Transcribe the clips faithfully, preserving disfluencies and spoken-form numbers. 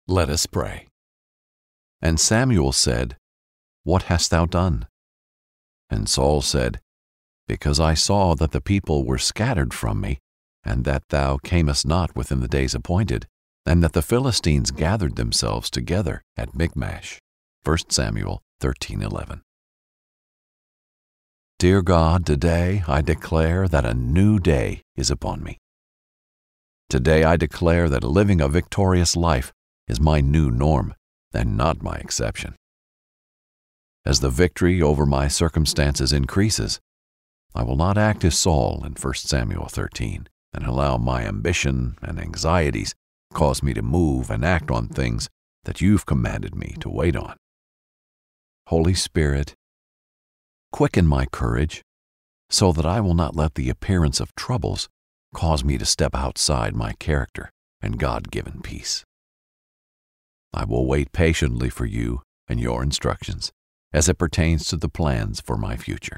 Let us pray. And Samuel said, What hast thou done? And Saul said, Because I saw that the people were scattered from me, and that thou camest not within the days appointed, and that the Philistines gathered themselves together at Michmash. First Samuel thirteen eleven. Dear God, today I declare that a new day is upon me. Today I declare that living a victorious life is my new norm and not my exception. As the victory over my circumstances increases, I will not act as Saul in First Samuel thirteen and allow my ambition and anxieties cause me to move and act on things that you've commanded me to wait on. Holy Spirit, quicken my courage so that I will not let the appearance of troubles cause me to step outside my character and God-given peace. I will wait patiently for you and your instructions as it pertains to the plans for my future.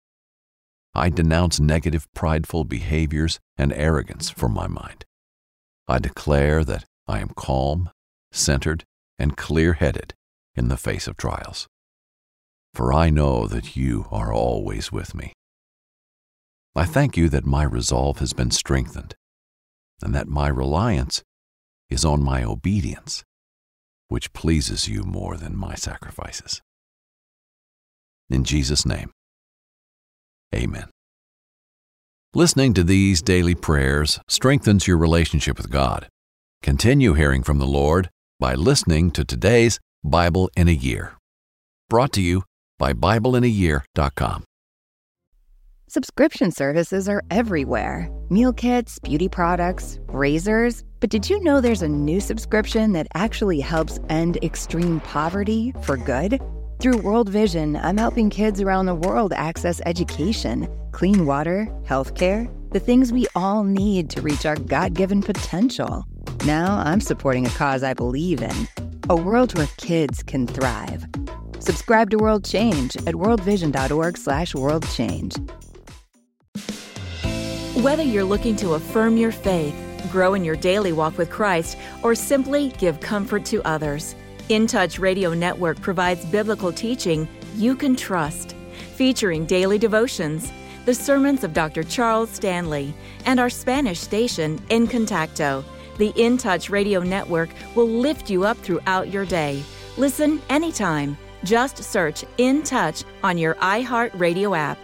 I denounce negative, prideful behaviors and arrogance from my mind. I declare that I am calm, centered, and clear-headed in the face of trials. For I know that you are always with me. I thank you that my resolve has been strengthened, and that my reliance is on my obedience, which pleases you more than my sacrifices. In Jesus' name, amen. Listening to these daily prayers strengthens your relationship with God. Continue hearing from the Lord by listening to today's Bible in a Year. Brought to you by Bible in a year dot com. Subscription services are everywhere. Meal kits, beauty products, razors. But did you know there's a new subscription that actually helps end extreme poverty for good? Through World Vision, I'm helping kids around the world access education, clean water, healthcare, the things we all need to reach our God-given potential. Now I'm supporting a cause I believe in, a world where kids can thrive. Subscribe to World Change at worldvision.org slash worldchange. Whether you're looking to affirm your faith, grow in your daily walk with Christ, or simply give comfort to others, In Touch Radio Network provides biblical teaching you can trust, featuring daily devotions, the sermons of Doctor Charles Stanley, and our Spanish station, En Contacto. The In Touch Radio Network will lift you up throughout your day. Listen anytime. Just search In Touch on your iHeartRadio app.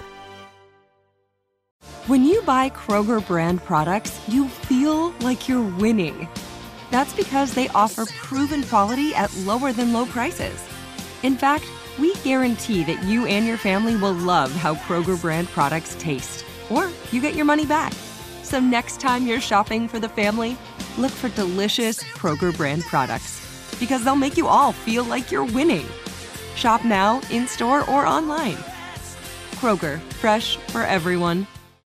When you buy Kroger brand products, you feel like you're winning. That's because they offer proven quality at lower than low prices. In fact, we guarantee that you and your family will love how Kroger brand products taste, or you get your money back. So next time you're shopping for the family, look for delicious Kroger brand products, because they'll make you all feel like you're winning. Shop now, in-store, or online. Kroger, fresh for everyone.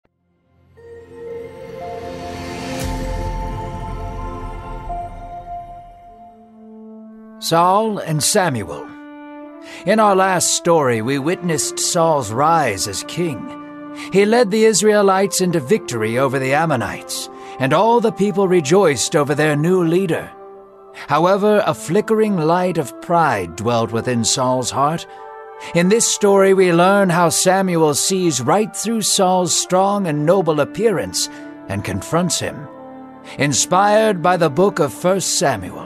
Saul and Samuel. In our last story, we witnessed Saul's rise as king. He led the Israelites into victory over the Ammonites, and all the people rejoiced over their new leader. However, a flickering light of pride dwelt within Saul's heart. In this story, we learn how Samuel sees right through Saul's strong and noble appearance and confronts him. Inspired by the book of First Samuel.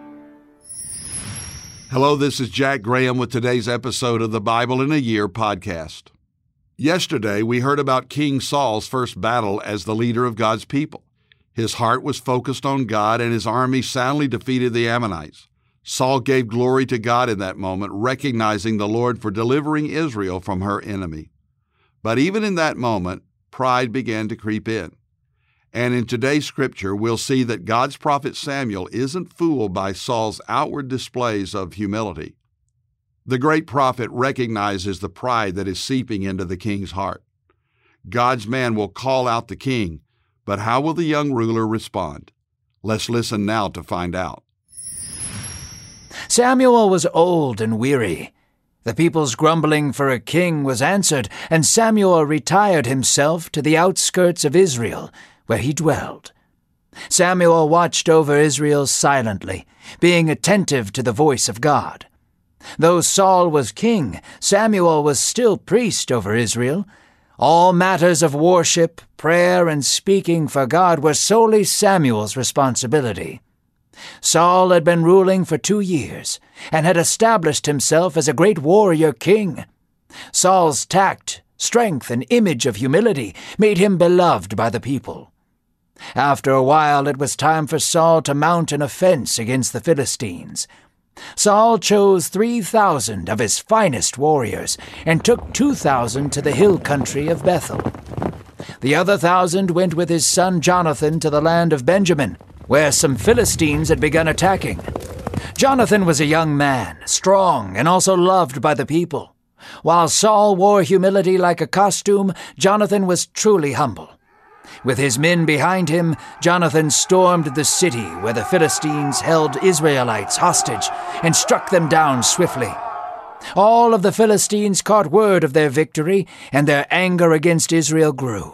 Hello, this is Jack Graham with today's episode of the Bible in a Year podcast. Yesterday, we heard about King Saul's first battle as the leader of God's people. His heart was focused on God, and his army soundly defeated the Ammonites. Saul gave glory to God in that moment, recognizing the Lord for delivering Israel from her enemy. But even in that moment, pride began to creep in. And in today's scripture, we'll see that God's prophet Samuel isn't fooled by Saul's outward displays of humility. The great prophet recognizes the pride that is seeping into the king's heart. God's man will call out the king, but how will the young ruler respond? Let's listen now to find out. Samuel was old and weary. The people's grumbling for a king was answered, and Samuel retired himself to the outskirts of Israel, where he dwelled. Samuel watched over Israel silently, being attentive to the voice of God. Though Saul was king, Samuel was still priest over Israel. All matters of worship, prayer, and speaking for God were solely Samuel's responsibility. Saul had been ruling for two years and had established himself as a great warrior king. Saul's tact, strength, and image of humility made him beloved by the people. After a while, it was time for Saul to mount an offense against the Philistines. Saul chose three thousand of his finest warriors and took two thousand to the hill country of Bethel. The other thousand went with his son Jonathan to the land of Benjamin, where some Philistines had begun attacking. Jonathan was a young man, strong, and also loved by the people. While Saul wore humility like a costume, Jonathan was truly humble. With his men behind him, Jonathan stormed the city where the Philistines held Israelites hostage and struck them down swiftly. All of the Philistines caught word of their victory, and their anger against Israel grew.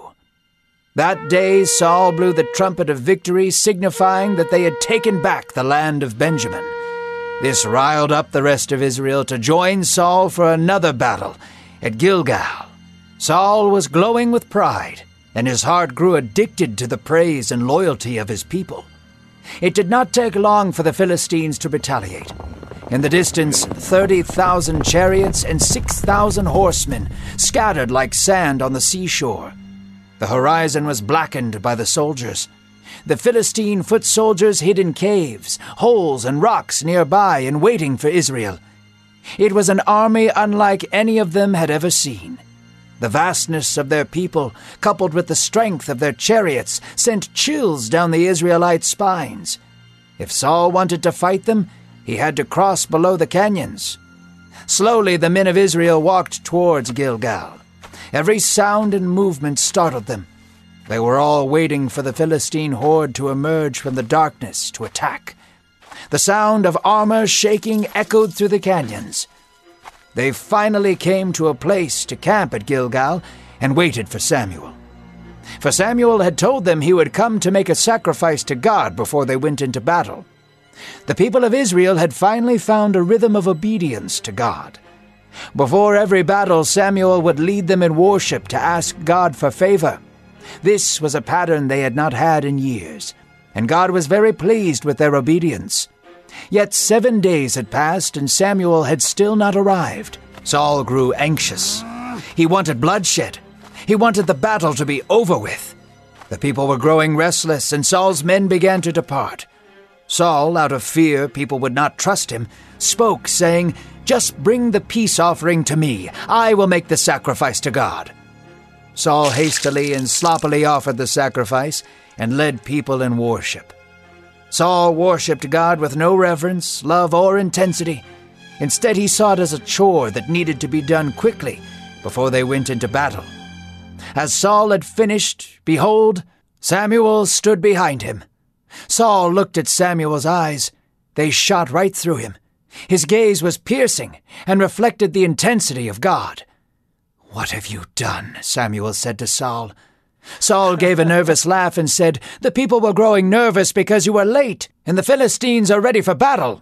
That day Saul blew the trumpet of victory, signifying that they had taken back the land of Benjamin. This riled up the rest of Israel to join Saul for another battle at Gilgal. Saul was glowing with pride, and his heart grew addicted to the praise and loyalty of his people. It did not take long for the Philistines to retaliate. In the distance, thirty thousand chariots and six thousand horsemen scattered like sand on the seashore. The horizon was blackened by the soldiers. The Philistine foot soldiers hid in caves, holes, and rocks nearby and waiting for Israel. It was an army unlike any of them had ever seen. The vastness of their people, coupled with the strength of their chariots, sent chills down the Israelites' spines. If Saul wanted to fight them, he had to cross below the canyons. Slowly the men of Israel walked towards Gilgal. Every sound and movement startled them. They were all waiting for the Philistine horde to emerge from the darkness to attack. The sound of armor shaking echoed through the canyons. They finally came to a place to camp at Gilgal and waited for Samuel. For Samuel had told them he would come to make a sacrifice to God before they went into battle. The people of Israel had finally found a rhythm of obedience to God. Before every battle, Samuel would lead them in worship to ask God for favor. This was a pattern they had not had in years, and God was very pleased with their obedience. Yet seven days had passed, and Samuel had still not arrived. Saul grew anxious. He wanted bloodshed. He wanted the battle to be over with. The people were growing restless, and Saul's men began to depart. Saul, out of fear people would not trust him, spoke, saying, "Just bring the peace offering to me. I will make the sacrifice to God." Saul hastily and sloppily offered the sacrifice and led people in worship. Saul worshipped God with no reverence, love, or intensity. Instead, he saw it as a chore that needed to be done quickly before they went into battle. As Saul had finished, behold, Samuel stood behind him. Saul looked at Samuel's eyes. They shot right through him. His gaze was piercing and reflected the intensity of God. "What have you done?" Samuel said to Saul. Saul gave a nervous laugh and said, "The people were growing nervous because you were late, and the Philistines are ready for battle."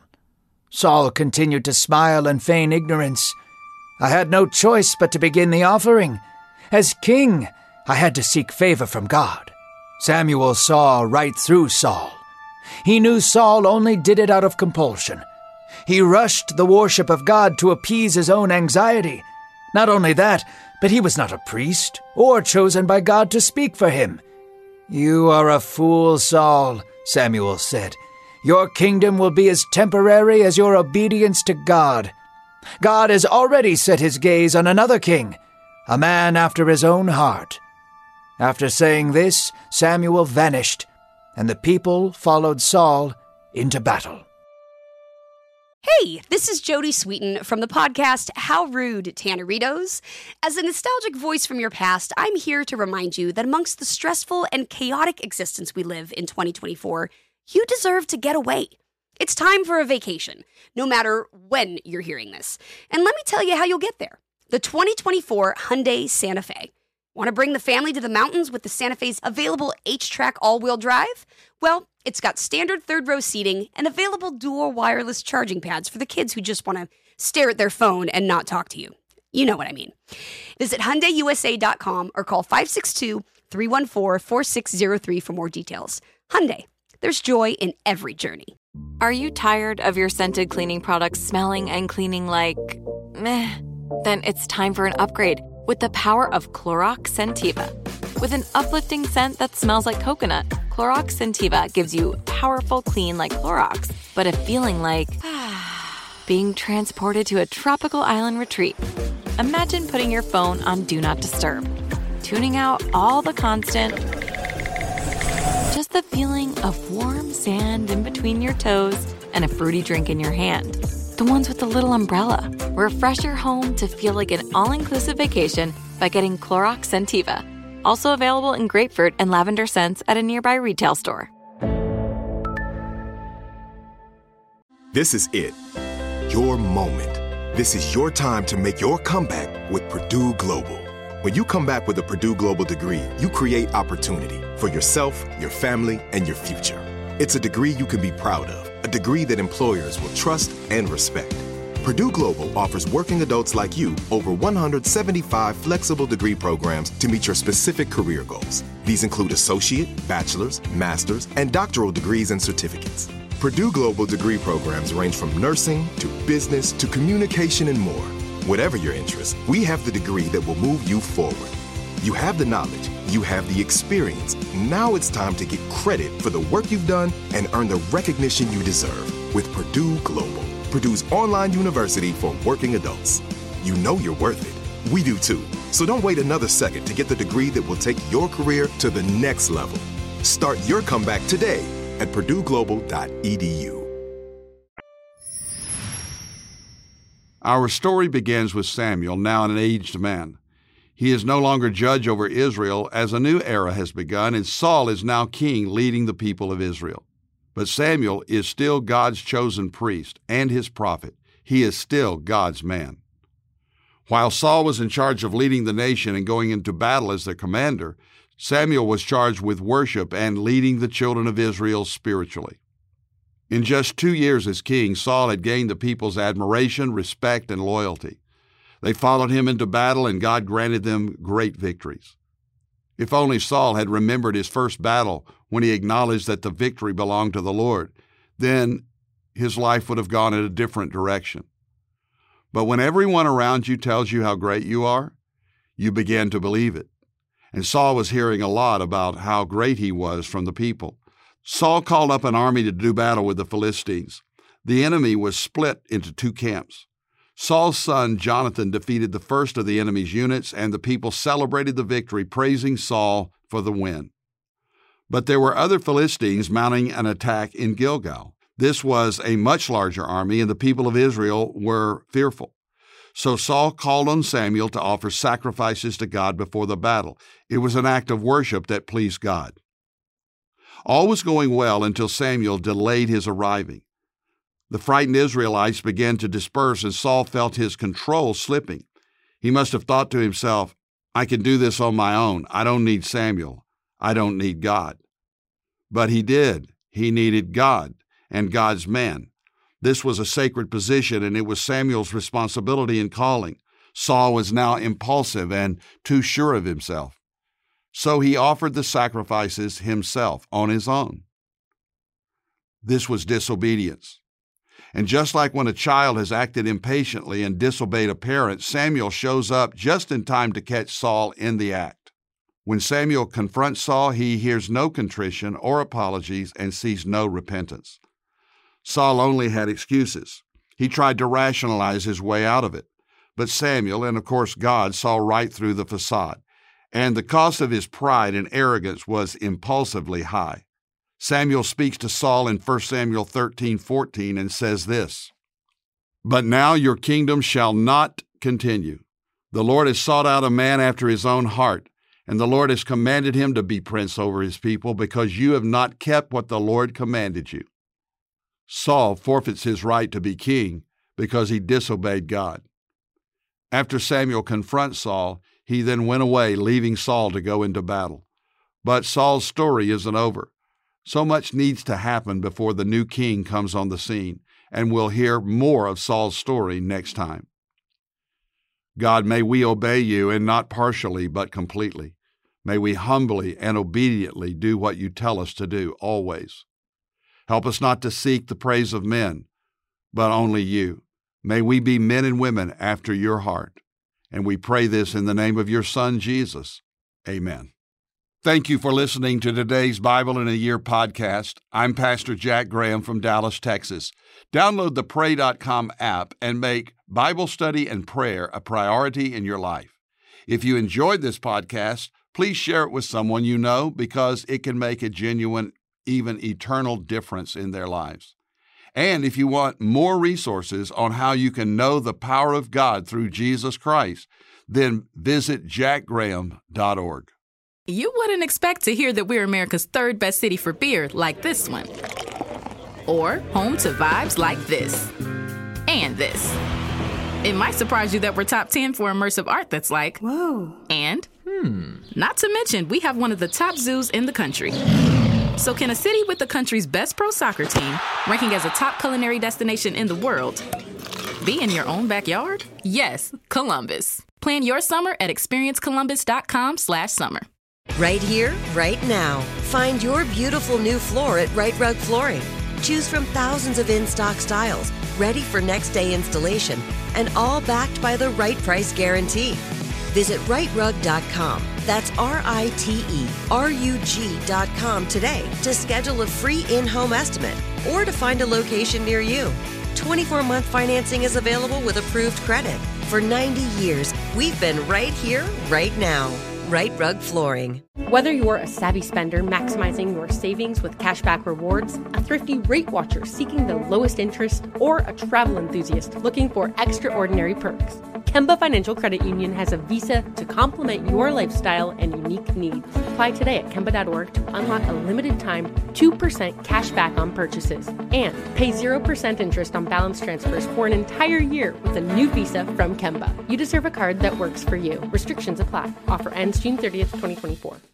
Saul continued to smile and feign ignorance. "I had no choice but to begin the offering. As king, I had to seek favor from God." Samuel saw right through Saul. He knew Saul only did it out of compulsion. He rushed the worship of God to appease his own anxiety. Not only that, but he was not a priest or chosen by God to speak for him. "You are a fool, Saul," Samuel said. "Your kingdom will be as temporary as your obedience to God. God has already set his gaze on another king, a man after his own heart." After saying this, Samuel vanished, and the people followed Saul into battle. Hey, this is Jodie Sweetin from the podcast How Rude, Tanneritos. As a nostalgic voice from your past, I'm here to remind you that amongst the stressful and chaotic existence we live in twenty twenty-four, you deserve to get away. It's time for a vacation, no matter when you're hearing this. And let me tell you how you'll get there. The twenty twenty-four Hyundai Santa Fe. Want to bring the family to the mountains with the Santa Fe's available H-Track all-wheel drive? Well, it's got standard third-row seating and available dual wireless charging pads for the kids who just want to stare at their phone and not talk to you. You know what I mean. Visit Hyundai U S A dot com or call five six two, three one four, four six zero three for more details. Hyundai, there's joy in every journey. Are you tired of your scented cleaning products smelling and cleaning like meh? Then it's time for an upgrade with the power of Clorox Scentiva. With an uplifting scent that smells like coconut, Clorox Scentiva gives you powerful clean like Clorox, but a feeling like being transported to a tropical island retreat. Imagine putting your phone on Do Not Disturb, tuning out all the constant, just the feeling of warm sand in between your toes and a fruity drink in your hand. The ones with the little umbrella. Refresh your home to feel like an all-inclusive vacation by getting Clorox Scentiva. Also available in grapefruit and lavender scents at a nearby retail store. This is it. Your moment. This is your time to make your comeback with Purdue Global. When you come back with a Purdue Global degree, you create opportunity for yourself, your family, and your future. It's a degree you can be proud of, a degree that employers will trust and respect. Purdue Global offers working adults like you over one hundred seventy-five flexible degree programs to meet your specific career goals. These include associate, bachelor's, master's, and doctoral degrees and certificates. Purdue Global degree programs range from nursing to business to communication and more. Whatever your interest, we have the degree that will move you forward. You have the knowledge, you have the experience. Now it's time to get credit for the work you've done and earn the recognition you deserve with Purdue Global, Purdue's online university for working adults. You know you're worth it. We do too. So don't wait another second to get the degree that will take your career to the next level. Start your comeback today at purdue global dot e d u. Our story begins with Samuel, now an aged man. He is no longer judge over Israel, as a new era has begun, and Saul is now king, leading the people of Israel. But Samuel is still God's chosen priest and his prophet. He is still God's man. While Saul was in charge of leading the nation and going into battle as their commander, Samuel was charged with worship and leading the children of Israel spiritually. In just two years as king, Saul had gained the people's admiration, respect, and loyalty. They followed him into battle, and God granted them great victories. If only Saul had remembered his first battle when he acknowledged that the victory belonged to the Lord, then his life would have gone in a different direction. But when everyone around you tells you how great you are, you begin to believe it. And Saul was hearing a lot about how great he was from the people. Saul called up an army to do battle with the Philistines. The enemy was split into two camps. Saul's son Jonathan defeated the first of the enemy's units, and the people celebrated the victory, praising Saul for the win. But there were other Philistines mounting an attack in Gilgal. This was a much larger army, and the people of Israel were fearful. So Saul called on Samuel to offer sacrifices to God before the battle. It was an act of worship that pleased God. All was going well until Samuel delayed his arriving. The frightened Israelites began to disperse, and Saul felt his control slipping. He must have thought to himself, I can do this on my own. I don't need Samuel. I don't need God. But he did. He needed God and God's man. This was a sacred position, and it was Samuel's responsibility and calling. Saul was now impulsive and too sure of himself. So he offered the sacrifices himself on his own. This was disobedience. And just like when a child has acted impatiently and disobeyed a parent, Samuel shows up just in time to catch Saul in the act. When Samuel confronts Saul, he hears no contrition or apologies and sees no repentance. Saul only had excuses. He tried to rationalize his way out of it. But Samuel, and of course God, saw right through the facade. And the cost of his pride and arrogance was impulsively high. Samuel speaks to Saul in First Samuel thirteen fourteen and says this, But now your kingdom shall not continue. The Lord has sought out a man after his own heart, and the Lord has commanded him to be prince over his people, because you have not kept what the Lord commanded you. Saul forfeits his right to be king because he disobeyed God. After Samuel confronts Saul, He then went away, leaving Saul to go into battle. But Saul's story isn't over. So much needs to happen before the new king comes on the scene, and we'll hear more of Saul's story next time. God, may we obey you, and not partially, but completely. May we humbly and obediently do what you tell us to do, always. Help us not to seek the praise of men, but only you. May we be men and women after your heart. And we pray this in the name of your Son, Jesus. Amen. Thank you for listening to today's Bible in a Year podcast. I'm Pastor Jack Graham from Dallas, Texas. Download the pray dot com app and make Bible study and prayer a priority in your life. If you enjoyed this podcast, please share it with someone you know, because it can make a genuine, even eternal difference in their lives. And if you want more resources on how you can know the power of God through Jesus Christ, then visit jack graham dot org. You wouldn't expect to hear that we're America's third best city for beer like this one. Or home to vibes like this. And this. It might surprise you that we're top ten for immersive art that's like, whoa. And, hmm. Not to mention, we have one of the top zoos in the country. So can a city with the country's best pro soccer team, ranking as a top culinary destination in the world, be in your own backyard? Yes, Columbus. Plan your summer at experience columbus dot com slash summer. Right here, right now. Find your beautiful new floor at Right Rug Flooring. Choose from thousands of in-stock styles, ready for next day installation, and all backed by the right price guarantee. Visit right rug dot com. That's R I T E R U G dot com today to schedule a free in-home estimate or to find a location near you. twenty-four month financing is available with approved credit. For ninety years, we've been right here, right now. Right Rug Flooring. Whether you're a savvy spender maximizing your savings with cashback rewards, a thrifty rate watcher seeking the lowest interest, or a travel enthusiast looking for extraordinary perks, Kemba Financial Credit Union has a visa to complement your lifestyle and unique needs. Apply today at kemba dot org to unlock a limited time two percent cash back on purchases and pay zero percent interest on balance transfers for an entire year with a new visa from Kemba. You deserve a card that works for you. Restrictions apply. Offer ends June thirtieth, twenty twenty-four.